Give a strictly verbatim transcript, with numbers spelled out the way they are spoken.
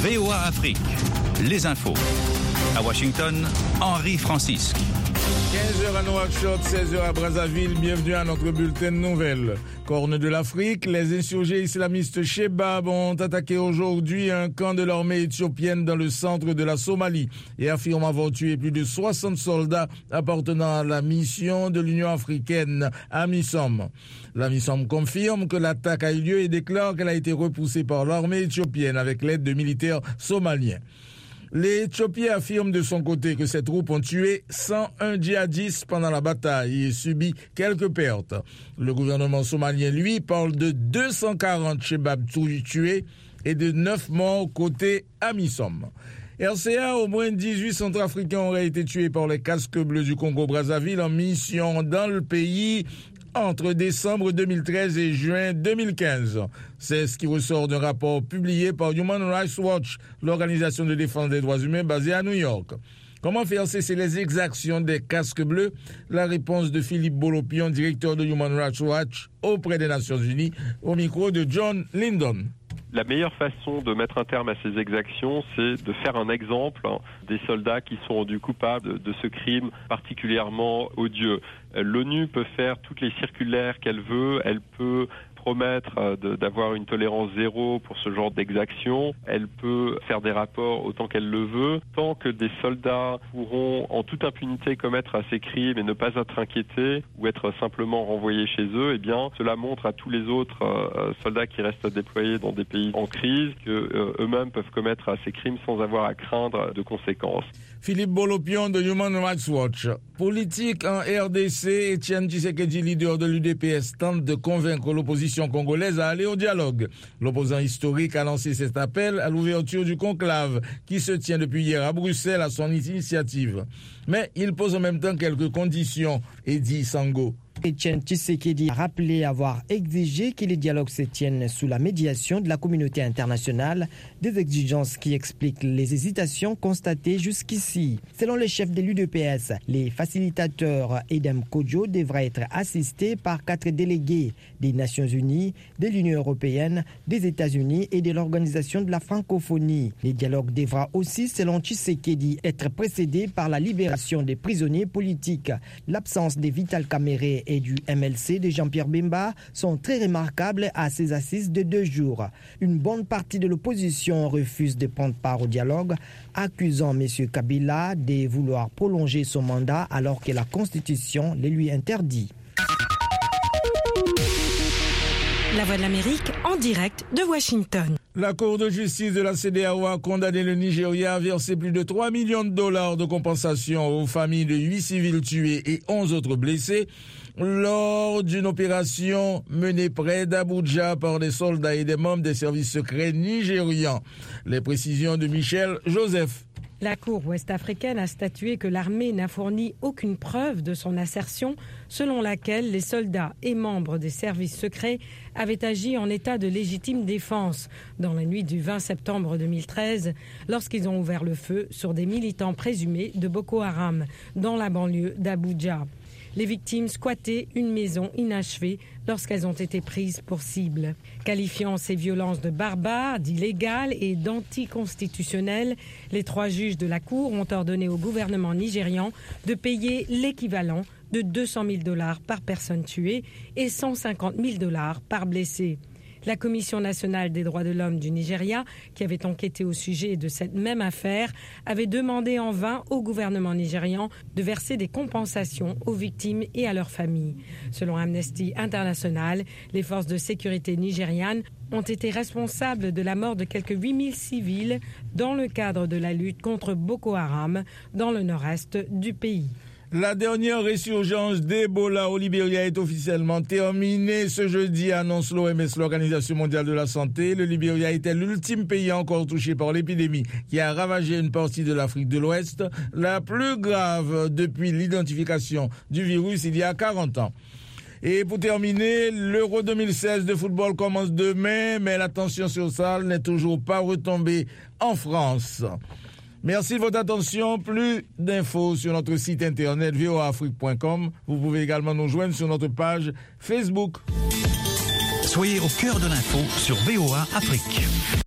V O A Afrique, les infos. À Washington, Henri Francisque. quinze heures à Nouakchott, seize heures à Brazzaville, bienvenue à notre bulletin de nouvelles. Corne de l'Afrique, les insurgés islamistes Shebab ont attaqué aujourd'hui un camp de l'armée éthiopienne dans le centre de la Somalie et affirment avoir tué plus de soixante soldats appartenant à la mission de l'Union africaine, AMISOM. L'AMISOM confirme que l'attaque a eu lieu et déclare qu'elle a été repoussée par l'armée éthiopienne avec l'aide de militaires somaliens. Les Éthiopiens affirment de son côté que ces troupes ont tué cent un djihadistes pendant la bataille et subi quelques pertes. Le gouvernement somalien, lui, parle de deux cent quarante Shebab tués et de neuf morts côté AMISOM. R C A, au moins dix-huit Centrafricains auraient été tués par les casques bleus du Congo-Brazzaville en mission dans le pays entre décembre deux mille treize et juin deux mille quinze. C'est ce qui ressort d'un rapport publié par Human Rights Watch, l'organisation de défense des droits humains basée à New York. Comment faire cesser les exactions des casques bleus? La réponse de Philippe Bolopion, directeur de Human Rights Watch auprès des Nations Unies, au micro de John Lyndon. La meilleure façon de mettre un terme à ces exactions, c'est de faire un exemple des soldats qui sont rendus coupables de ce crime particulièrement odieux. L'ONU peut faire toutes les circulaires qu'elle veut, elle peut promettre de, d'avoir une tolérance zéro pour ce genre d'exactions. Elle peut faire des rapports autant qu'elle le veut. Tant que des soldats pourront en toute impunité commettre ces crimes et ne pas être inquiétés ou être simplement renvoyés chez eux, eh bien, cela montre à tous les autres euh, soldats qui restent déployés dans des pays en crise que euh, eux-mêmes peuvent commettre ces crimes sans avoir à craindre de conséquences. Philippe Bolopion de Human Rights Watch. Politique en R D C, Etienne Tshisekedi, leader de l'U D P S, tente de convaincre l'opposition congolaise à aller au dialogue. L'opposant historique a lancé cet appel à l'ouverture du conclave qui se tient depuis hier à Bruxelles à son initiative. Mais il pose en même temps quelques conditions, Eddy Sango. Etienne Tshisekedi a rappelé avoir exigé que les dialogues se tiennent sous la médiation de la communauté internationale, des exigences qui expliquent les hésitations constatées jusqu'ici. Selon le chef de l'U D P S, les facilitateurs Edem Kodjo devraient être assistés par quatre délégués des Nations Unies, de l'Union européenne, des États-Unis et de l'Organisation de la francophonie. Les dialogues devra aussi, selon Tshisekedi, être précédés par la libération des prisonniers politiques. L'absence de Vital Kamerhe et du M L C de Jean-Pierre Bemba sont très remarquables à ces assises de deux jours. Une bonne partie de l'opposition refuse de prendre part au dialogue, accusant M. Kabila de vouloir prolonger son mandat alors que la Constitution le lui interdit. La Voix de l'Amérique en direct de Washington. La Cour de justice de la C E D A O a condamné le Nigeria à verser plus de trois millions de dollars de compensation aux familles de huit civils tués et onze autres blessés lors d'une opération menée près d'Abuja par des soldats et des membres des services secrets nigérians. Les précisions de Michel Joseph. La Cour ouest-africaine a statué que l'armée n'a fourni aucune preuve de son assertion selon laquelle les soldats et membres des services secrets avaient agi en état de légitime défense dans la nuit du vingt septembre deux mille treize lorsqu'ils ont ouvert le feu sur des militants présumés de Boko Haram dans la banlieue d'Abuja. Les victimes squattaient une maison inachevée lorsqu'elles ont été prises pour cible. Qualifiant ces violences de barbares, d'illégales et d'anticonstitutionnelles, les trois juges de la Cour ont ordonné au gouvernement nigérian de payer l'équivalent de deux cent mille dollars par personne tuée et cent cinquante mille dollars par blessé. La Commission nationale des droits de l'homme du Nigeria, qui avait enquêté au sujet de cette même affaire, avait demandé en vain au gouvernement nigérian de verser des compensations aux victimes et à leurs familles. Selon Amnesty International, les forces de sécurité nigérianes ont été responsables de la mort de quelques huit mille civils dans le cadre de la lutte contre Boko Haram dans le nord-est du pays. La dernière résurgence d'Ebola au Libéria est officiellement terminée. Ce jeudi, annonce l'O M S, l'Organisation mondiale de la santé. Le Libéria était l'ultime pays encore touché par l'épidémie qui a ravagé une partie de l'Afrique de l'Ouest, la plus grave depuis l'identification du virus il y a quarante ans. Et pour terminer, l'Euro deux mille seize de football commence demain, mais la tension sociale n'est toujours pas retombée en France. Merci de votre attention. Plus d'infos sur notre site internet v o a afrique point com. Vous pouvez également nous joindre sur notre page Facebook. Soyez au cœur de l'info sur V O A Afrique.